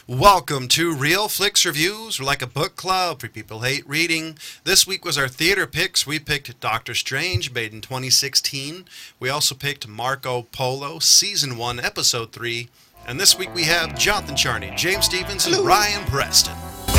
Welcome to Real Flicks Reviews. We're like a book club for people who hate reading. This week was our theater picks. We picked Doctor Strange, made in 2016. We also picked Marco Polo, Season 1, Episode 3. And this week we have Jonathan Charney, James Stevens, and Ryan Preston.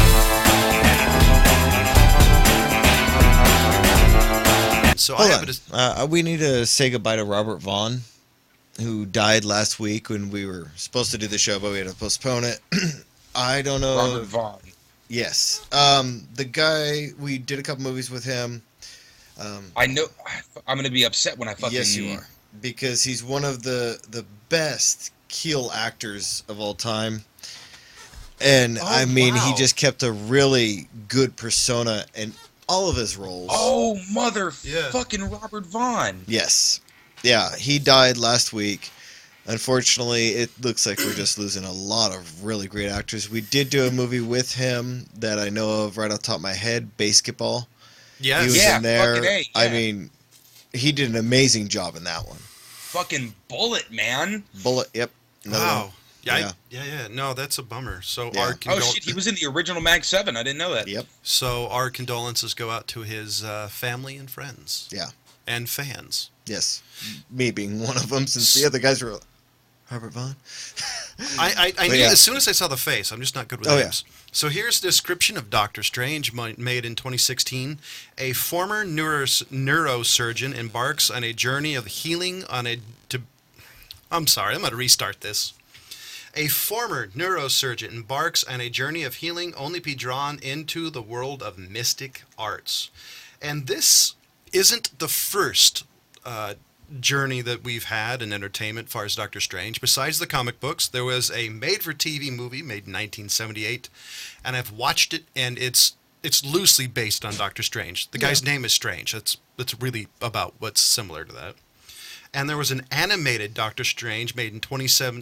So we need to say goodbye to Robert Vaughn, who died last week when we were supposed to do the show, but we had to postpone it. I don't know. Robert Vaughn. Yes. The guy, we did a couple movies with him. I know. I'm going to be upset when I fucking... Yes, you are. Because he's one of the best Keel actors of all time. And, he just kept a really good persona in all of his roles. Oh, fucking Robert Vaughn. Yes. Yeah, he died last week. Unfortunately, it looks like we're just losing a lot of really great actors. We did do a movie with him that I know of right off the top of my head, Basketball. Yes. He was in there. Fucking A, yeah. He did an amazing job in that one. Fucking Bullet, man. Bullet, yep. Wow. Yeah. No, that's a bummer. So Yeah. He was in the original Mag 7. I didn't know that. Yep. So our condolences go out to his family and friends. Yeah. And fans. Yes. Me being one of them, since the other guys were Robert Vaughn. I knew as soon as I saw the face. I'm just not good with names. Yeah. So here's a description of Doctor Strange, made in 2016. A former neurosurgeon embarks on a journey of healing I'm sorry, I'm going to restart this. A former neurosurgeon embarks on a journey of healing only to be drawn into the world of mystic arts. And this isn't the first journey that we've had in entertainment as far as Doctor Strange. Besides the comic books, there was a made-for-TV movie made in 1978, and I've watched it, and it's loosely based on Doctor Strange. The guy's name is Strange. It's really about what's similar to that. And there was an animated Doctor Strange made in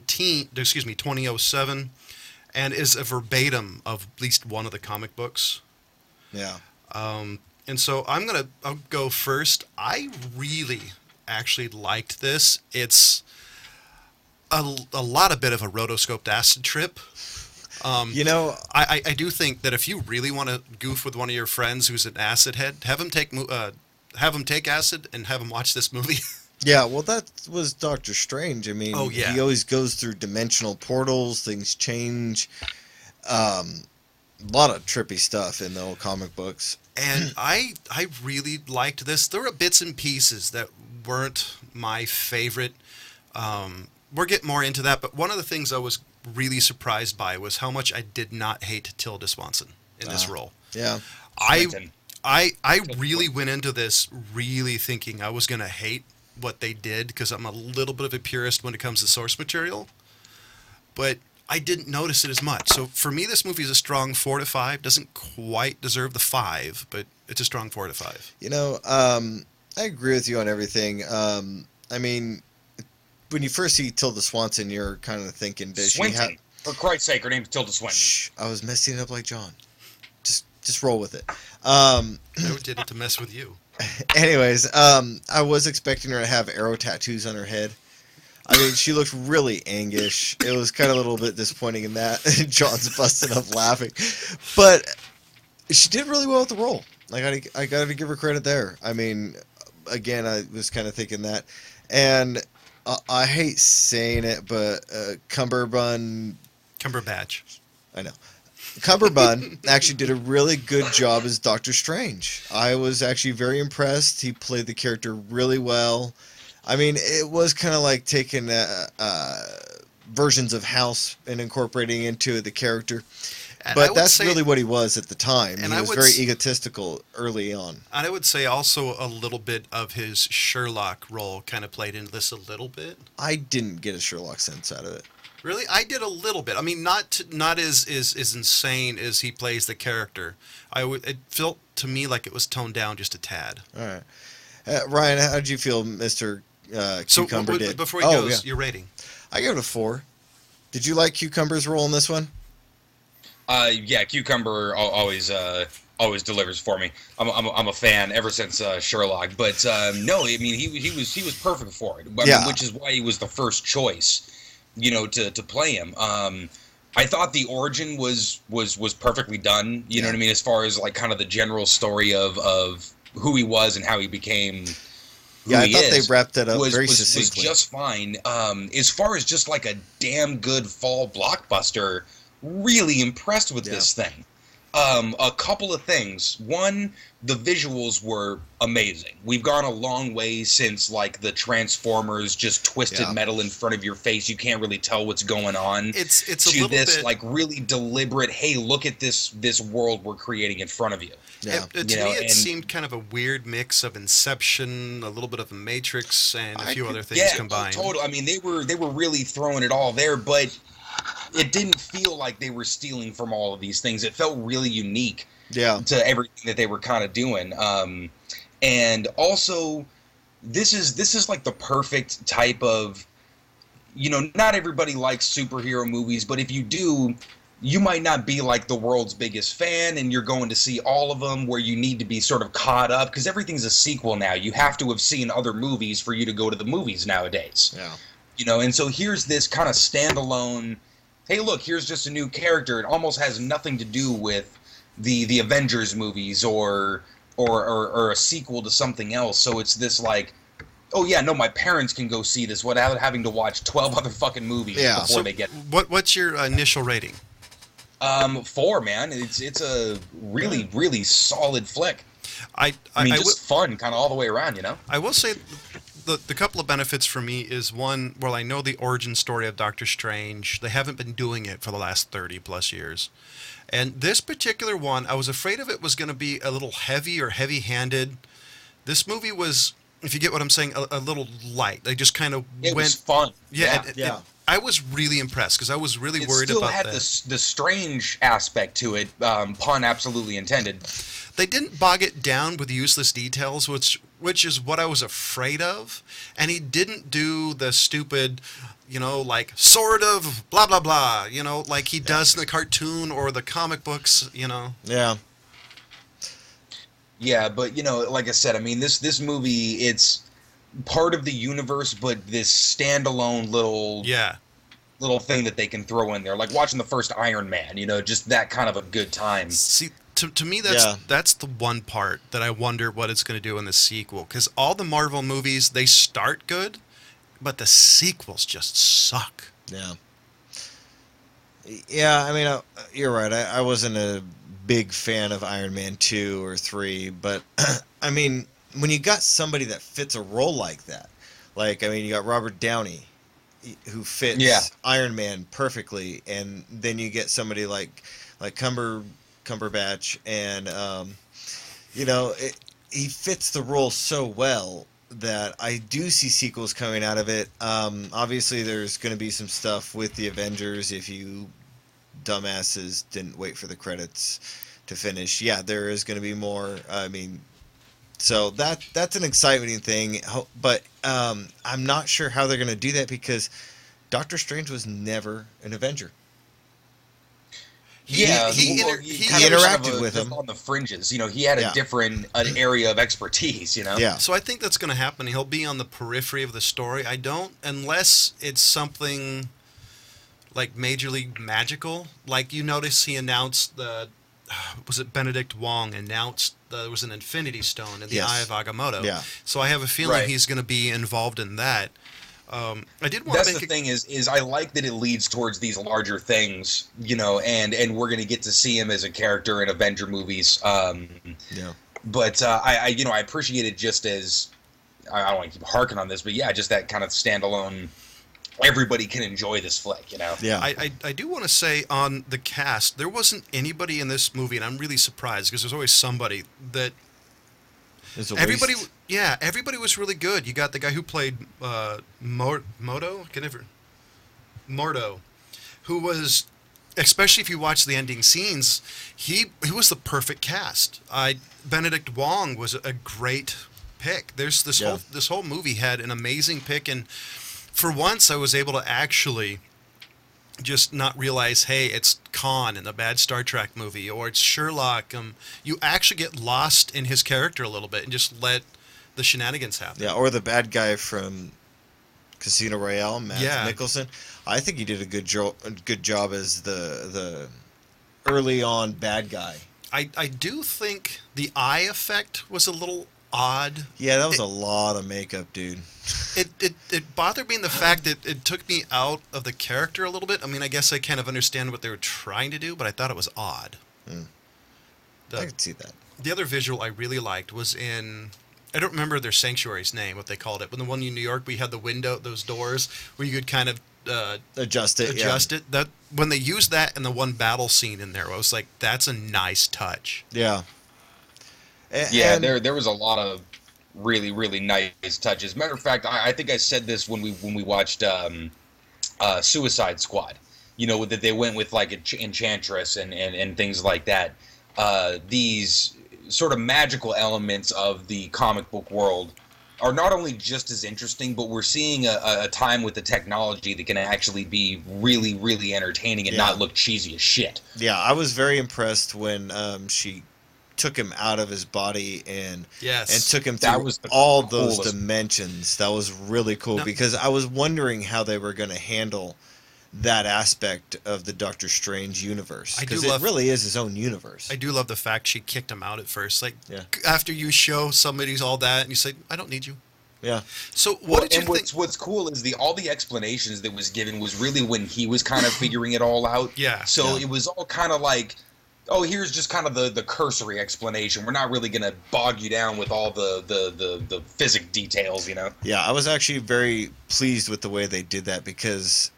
2007, and is a verbatim of at least one of the comic books. Yeah. And so I'll go first. I really actually liked this. It's a lot of bit of a rotoscoped acid trip. I do think that if you really want to goof with one of your friends who's an acid head, have him take acid and have him watch this movie. Yeah, well, that was Doctor Strange. He always goes through dimensional portals, things change. A lot of trippy stuff in the old comic books. And I really liked this. There were bits and pieces that weren't my favorite. We'll get more into that, but one of the things I was really surprised by was how much I did not hate Tilda Swanson in this role. Yeah. I really went into this really thinking I was going to hate what they did because I'm a little bit of a purist when it comes to source material, but I didn't notice it as much. So for me, this movie is a strong 4 to 5. Doesn't quite deserve the 5, but it's a strong 4 to 5. I agree with you on everything. When you first see Tilda Swanson, you're kind of thinking, does she have... For Christ's sake, her name's Tilda Swinton. Shh, I was messing it up like John. Just roll with it. I did it to mess with you. Anyways, I was expecting her to have arrow tattoos on her head. She looked really Angish. It was kind of a little bit disappointing in that. John's busting up laughing. But she did really well with the role. I got to give her credit there. Again, I was kind of thinking that. And I hate saying it, but Cumberbatch. I know. Cumberbatch actually did a really good job as Doctor Strange. I was actually very impressed. He played the character really well. It was kind of like taking versions of House and incorporating into the character. But that's really what he was at the time. He was very egotistical early on. And I would say also a little bit of his Sherlock role kind of played into this a little bit. I didn't get a Sherlock sense out of it. Really? I did a little bit. Not as insane as he plays the character. It felt to me like it was toned down just a tad. All right. Ryan, how did you feel Mr. Cucumber did? Before he goes, your rating. I gave it a 4. Did you like Cucumber's role in this one? Yeah, Cucumber always delivers for me. I'm a fan ever since Sherlock, but no, he was perfect for it. Which is why he was the first choice, to play him. I thought the origin was perfectly done. You know what I mean, as far as like kind of the general story of who he was and how he became. Yeah, I thought they wrapped that up very Was succinctly. just fine. As far as just like a damn good fall blockbuster, really impressed with this thing. A couple of things. One, the visuals were amazing. We've gone a long way since like the Transformers, just twisted metal in front of your face. You can't really tell what's going on. It's a to little this bit like really deliberate. Hey, look at this world we're creating in front of you. Yeah. To me, it seemed kind of a weird mix of Inception, a little bit of the Matrix, and a few other things combined. Totally. I mean, they were really throwing it all there, but it didn't feel like they were stealing from all of these things. It felt really unique to everything that they were kind of doing. And also, this is like the perfect type of, not everybody likes superhero movies, but if you do, you might not be like the world's biggest fan and you're going to see all of them where you need to be sort of caught up because everything's a sequel now. You have to have seen other movies for you to go to the movies nowadays. Yeah. And so here's this kind of standalone, hey, look, here's just a new character. It almost has nothing to do with the Avengers movies or a sequel to something else. So it's this like, oh yeah, no, my parents can go see this without having to watch 12 other fucking movies before they get. What's your initial rating? 4, man. It's a really, really solid flick. I mean, just fun, kind of all the way around, I will say, the couple of benefits for me is one, well, I know the origin story of Doctor Strange. They haven't been doing it for the last 30 plus years, and this particular one, I was afraid of it was going to be a little heavy or heavy-handed. This movie was, if you get what I'm saying, a little light. They just kind of went. It was fun. Yeah. I was really impressed because I was really worried about that. It still had the strange aspect to it, pun absolutely intended. They didn't bog it down with useless details, which is what I was afraid of. And he didn't do the stupid, like sort of blah blah blah, like he does in the cartoon or the comic books, Yeah. Yeah, but like I said, I mean this movie, it's part of the universe, but this standalone little thing that they can throw in there, like watching the first Iron Man, just that kind of a good time. See, to me, that's the one part that I wonder what it's going to do in the sequel, because all the Marvel movies, they start good, but the sequels just suck. Yeah, I mean, you're right. I wasn't a big fan of Iron Man 2 or 3, but I mean, when you got somebody that fits a role like that, you got Robert Downey, who fits Iron Man perfectly, and then you get somebody like Cumberbatch, and he fits the role so well that I do see sequels coming out of it. Obviously, there's going to be some stuff with the Avengers if you dumbasses didn't wait for the credits to finish. Yeah, there is going to be more. I mean, so that's an exciting thing, but I'm not sure how they're going to do that because Doctor Strange was never an Avenger. He interacted with him on the fringes. He had a different area of expertise. Yeah. So I think that's going to happen. He'll be on the periphery of the story. Unless it's something like majorly magical. Like you notice he announced was it Benedict Wong announced there was an Infinity Stone in the Eye of Agamotto. Yeah. So I have a feeling he's going to be involved in that. I did want That's the thing is I like that it leads towards these larger things, and we're going to get to see him as a character in Avenger movies. But I appreciate it just as I don't want to keep harking on this, but just that kind of standalone. Everybody can enjoy this flick, Yeah. I do want to say on the cast, there wasn't anybody in this movie, and I'm really surprised because there's always somebody that. Everybody, everybody was really good. You got the guy who played Mordo, who was, especially if you watch the ending scenes, he was the perfect cast. Benedict Wong was a great pick. There's this whole movie had an amazing pick, and for once I was able to actually just not realize, hey, it's Khan in the bad Star Trek movie, or it's Sherlock. You actually get lost in his character a little bit and just let the shenanigans happen. Yeah, or the bad guy from Casino Royale, Mads Mikkelsen. I think he did a good job as the early on bad guy. I do think the eye effect was a little odd. Yeah, that was a lot of makeup, dude. It bothered me in the fact that it took me out of the character a little bit. I mean, I guess I kind of understand what they were trying to do, but I thought it was odd. I could see that. The other visual I really liked was in... I don't remember their sanctuary's name, what they called it. But the one in New York, we had the window, those doors, where you could kind of adjust it. That when they used that in the one battle scene in there, I was like, that's a nice touch. Yeah. There was a lot of really, really nice touches. Matter of fact, I think I said this when we watched Suicide Squad. You know, that they went with like Enchantress and things like that. These sort of magical elements of the comic book world are not only just as interesting, but we're seeing a time with the technology that can actually be really, really entertaining and not look cheesy as shit. Yeah, I was very impressed when she took him out of his body and took him through all those dimensions. That was really cool because I was wondering how they were going to handle that aspect of the Doctor Strange universe, because it really is his own universe. I do love the fact she kicked him out at first. Like, after you show somebody's all that, and you say, I don't need you. Yeah. So what did you think? What's cool is all the explanations that was given was really when he was kind of figuring it all out. Yeah. So it was all kind of like, oh, here's just kind of the cursory explanation. We're not really going to bog you down with all the physics details, you know? Yeah, I was actually very pleased with the way they did that because...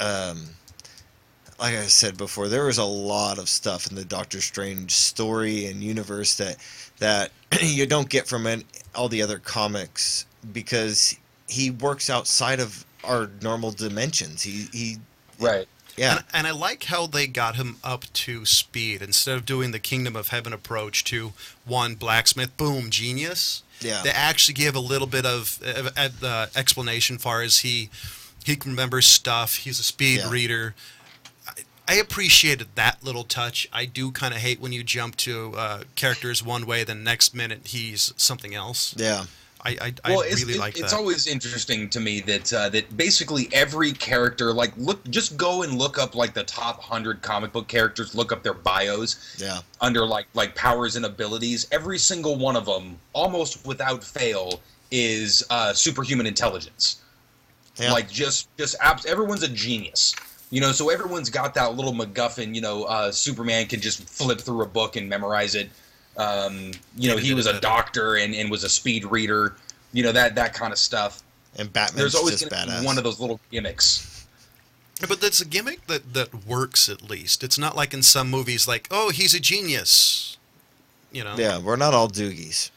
like I said before, there was a lot of stuff in the Doctor Strange story and universe that you don't get from all the other comics because he works outside of our normal dimensions. He right. Yeah. And I like how they got him up to speed instead of doing the Kingdom of Heaven approach to one blacksmith, boom, genius. Yeah. They actually give a little bit of explanation far as he can remember stuff. He's a speed reader. I appreciated that little touch. I do kind of hate when you jump to characters one way, then next minute he's something else. Yeah. I really like that. It's always interesting to me that basically every character, like, just go and look up like the top 100 comic book characters, look up their bios. Yeah. Under like powers and abilities. Every single one of them, almost without fail, is superhuman intelligence. Yeah. Like everyone's a genius, you know. So everyone's got that little MacGuffin. You know, Superman can just flip through a book and memorize it. You know, he was a doctor and was a speed reader. You know, that kind of stuff. And Batman's there's always just gonna badass. be one of those little gimmicks. But that's a gimmick that works at least. It's not like in some movies, like, oh, he's a genius. You know. Yeah, we're not all doogies.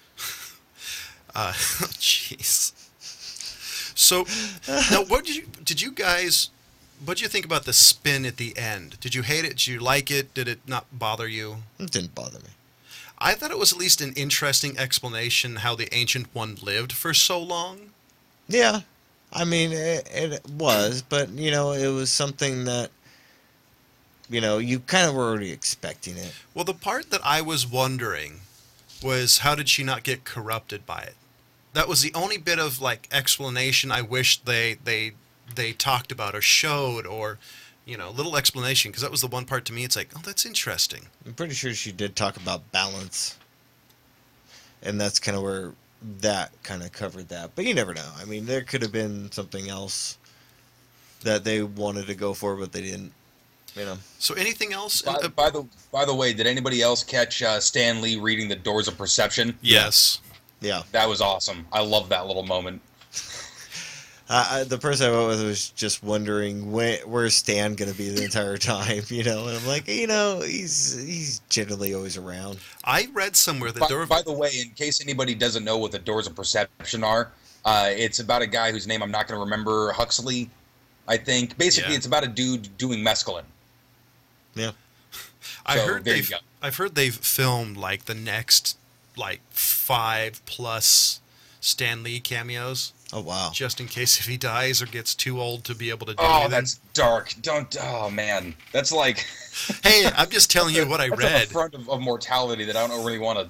Jeez. So, now, what did you think about the spin at the end? Did you hate it? Did you like it? Did it not bother you? It didn't bother me. I thought it was at least an interesting explanation how the Ancient One lived for so long. Yeah. I mean, it was, but, you know, it was something that, you know, you kind of were already expecting it. Well, the part that I was wondering was how did she not get corrupted by it? That was the only bit of like explanation I wish they talked about or showed, or, you know, little explanation, because that was the one part to me. It's like, oh, that's interesting. I'm pretty sure she did talk about balance, and that's kind of where that kind of covered that. But you never know. I mean, there could have been something else that they wanted to go for, but they didn't. You know. So anything else? By the way, did anybody else catch Stan Lee reading The Doors of Perception? Yes. Yeah. That was awesome. I love that little moment. The person I went with was just wondering where's Stan going to be the entire time, you know? And I'm like, you know, he's generally always around. I read somewhere that By the way, in case anybody doesn't know what The Doors of Perception are, it's about a guy whose name I'm not going to remember, Huxley, I think. Basically, It's about a dude doing mescaline. Yeah. I've heard they've filmed like the next like 5+ Stan Lee cameos. Oh wow! Just in case if he dies or gets too old to be able to do anything. Oh, that's dark. Don't. Oh man, that's like. Hey, I'm just telling you what I read. That's a front of mortality that I don't really want to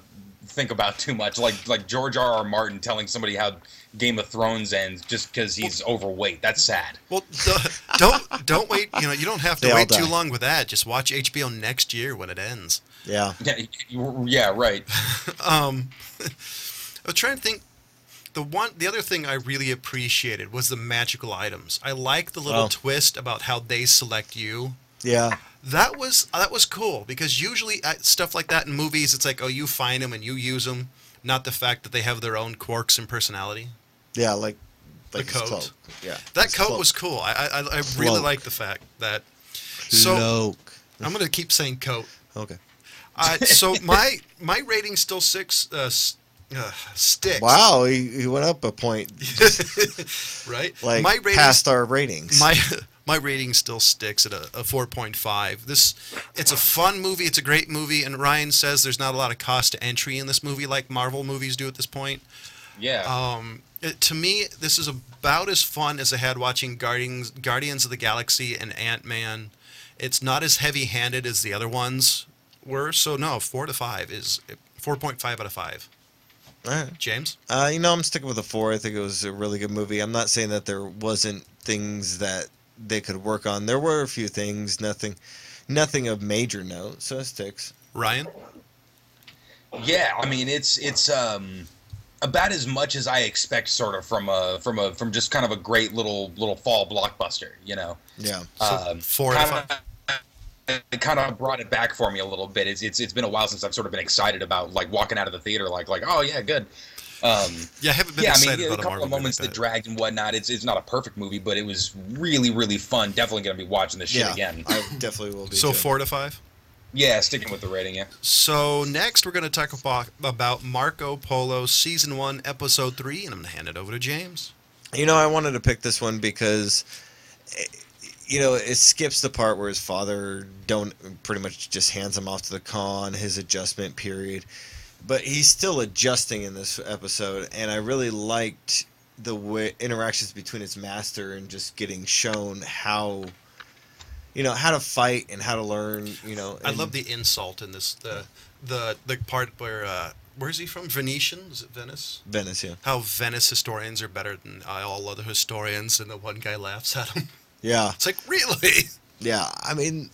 think about too much. Like George R.R. Martin telling somebody how Game of Thrones ends just because he's overweight. That's sad. Well, don't wait. You don't have to wait too long with that. Just watch HBO next year when it ends. Yeah. Yeah. Right. I was trying to think. The other thing I really appreciated was the magical items. I like the little twist about how they select you. Yeah. That was cool, because usually stuff like that in movies, it's like, oh, you find them and you use them, not the fact that they have their own quirks and personality. Yeah, like the coat. Cloak. Yeah, that coat was cool. I really like the fact that. So Cloak. I'm gonna keep saying coat. Okay. So my rating still sticks. Wow, he went up a point. Right. Like my rating, past our ratings. My rating still sticks at a 4.5. It's a fun movie. It's a great movie. And Ryan says there's not a lot of cost to entry in this movie like Marvel movies do at this point. Yeah. To me, this is about as fun as I had watching Guardians of the Galaxy and Ant-Man. It's not as heavy-handed as the other ones were. So no, 4.5 out of 5. All right. James? I'm sticking with a 4. I think it was a really good movie. I'm not saying that there wasn't things that they could work on. There were a few things, nothing of major note, so it sticks. Ryan? Yeah, I mean it's about as much as I expect, sort of from just kind of a great little fall blockbuster, Yeah. So 4 out of 5. It kind of brought it back for me a little bit. It's been a while since I've sort of been excited about like walking out of the theater like oh yeah, good. I haven't been excited about a couple of moments that dragged and whatnot. It's not a perfect movie, but it was really, really fun. Definitely going to be watching this shit again. I definitely will be. So too. 4 to 5? Yeah, sticking with the rating, yeah. So next we're going to talk about Marco Polo Season 1, Episode 3, and I'm going to hand it over to James. I wanted to pick this one because, it skips the part where his father pretty much just hands him off to the con, his adjustment period. But he's still adjusting in this episode, and I really liked the way interactions between his master and just getting shown how to fight and how to learn. I love the insult in this. The part where is he from? Venetian? Is it Venice? Venice, yeah. How Venice historians are better than all other historians, and the one guy laughs at him. Yeah. It's like, really? Yeah, I mean,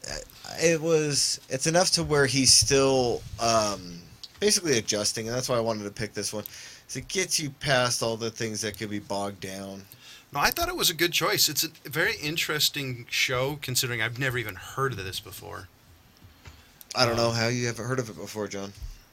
it's enough to where he's still basically adjusting, and that's why I wanted to pick this one. So it gets you past all the things that could be bogged down. No, I thought it was a good choice. It's a very interesting show, considering I've never even heard of this before. I don't know how you haven't heard of it before, John.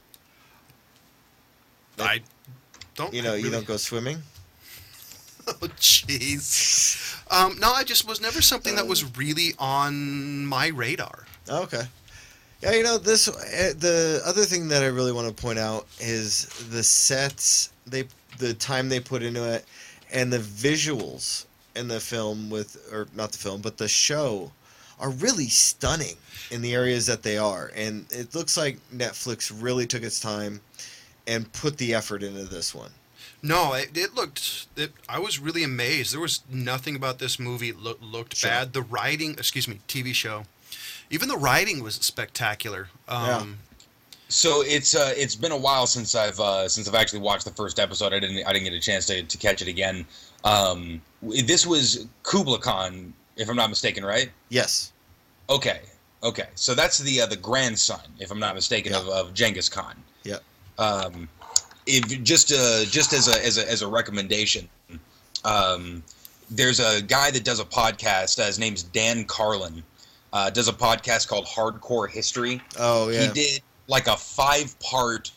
I don't. You don't go swimming? Oh, jeez. No, I just was never something that was really on my radar. Okay. Yeah, the other thing that I really want to point out is the sets, the time they put into it, and the visuals in the film not the film, but the show are really stunning in the areas that they are. And it looks like Netflix really took its time and put the effort into this one. No, I was really amazed. There was nothing about this movie looked bad. The writing, TV show. Even the writing was spectacular. So it's been a while since I've actually watched the first episode. I didn't get a chance to catch it again. This was Kublai Khan, if I'm not mistaken, right? Yes. Okay. So that's the grandson, if I'm not mistaken, of Genghis Khan. Yep. Just as a recommendation, there's a guy that does a podcast. His name's Dan Carlin. Does a podcast called Hardcore History. Oh, yeah. He did like a 5-part,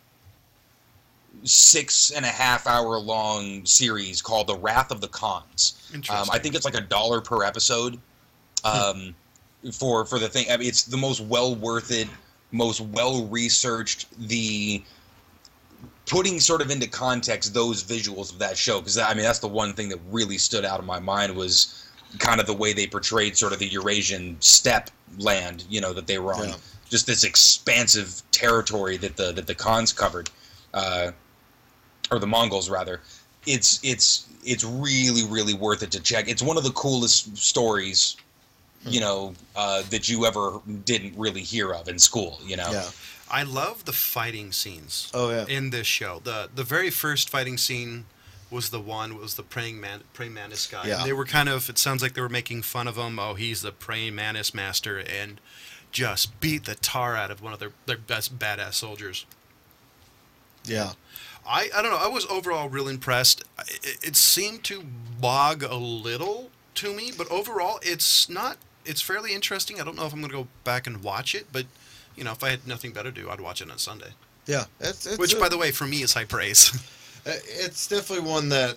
6.5-hour long series called The Wrath of the Khans. Interesting. I think it's like $1 per episode. For the thing, I mean, it's the most well worth it, most well researched. The putting sort of into context those visuals of that show, because I mean that's the one thing that really stood out in my mind was kind of the way they portrayed sort of the Eurasian steppe land, that they were on, just this expansive territory that the Khans covered, or the Mongols rather. It's really, really worth it to check. It's one of the coolest stories, that you ever didn't really hear of in school. Yeah. I love the fighting scenes. Oh yeah. In this show, the very first fighting scene was the praying mantis guy. Yeah. And they were kind of. It sounds like they were making fun of him. Oh, he's the praying mantis master, and just beat the tar out of one of their best badass soldiers. Yeah. I don't know. I was overall real impressed. It seemed to bog a little to me, but overall, it's not. It's fairly interesting. I don't know if I'm going to go back and watch it, but if I had nothing better to do, I'd watch it on Sunday. Yeah, which, by the way, for me is high praise. It's definitely one that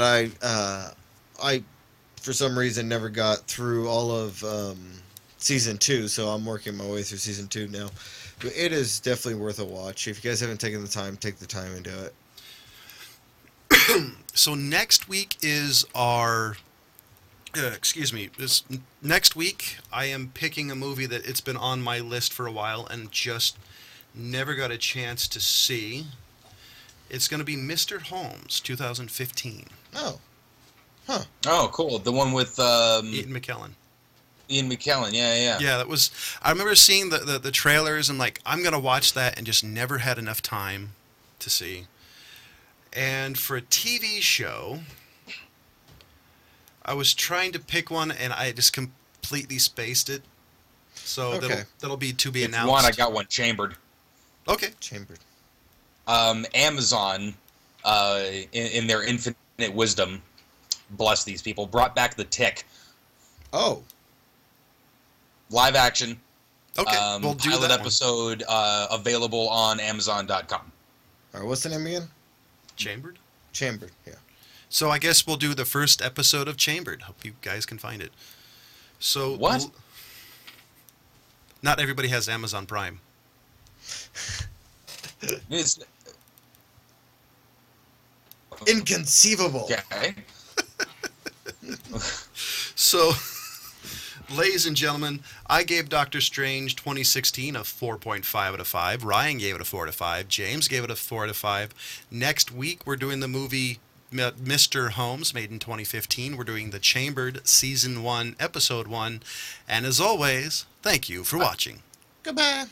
I for some reason never got through all of season 2, so I'm working my way through season 2 now. But it is definitely worth a watch. If you guys haven't taken the time, take the time and do it. So next week is our... next week, I am picking a movie that it's been on my list for a while and just never got a chance to see. It's going to be Mr. Holmes, 2015. Oh. Huh. Oh, cool. The one with... Ian McKellen. Ian McKellen, yeah. Yeah, that was... I remember seeing the trailers and I'm going to watch that and just never had enough time to see. And for a TV show, I was trying to pick one and I just completely spaced it. So that'll be to be announced. One, I got one chambered. Okay. Chambered. Amazon, in their infinite wisdom, bless these people, brought back The Tick. Oh. Live action. Okay, we'll do pilot that episode available on Amazon.com. All right, what's the name again? Chambered? Chambered, yeah. So I guess we'll do the first episode of Chambered. Hope you guys can find it. So what? Not everybody has Amazon Prime. It's inconceivable. Okay. So, ladies and gentlemen, I gave Doctor Strange 2016 a 4.5 out of 5. Ryan gave it a 4 out of 5. James gave it a 4 out of 5. Next week, we're doing the movie Mr. Holmes, made in 2015. We're doing The Chambered, Season 1, Episode 1. And as always, thank you for watching. Goodbye.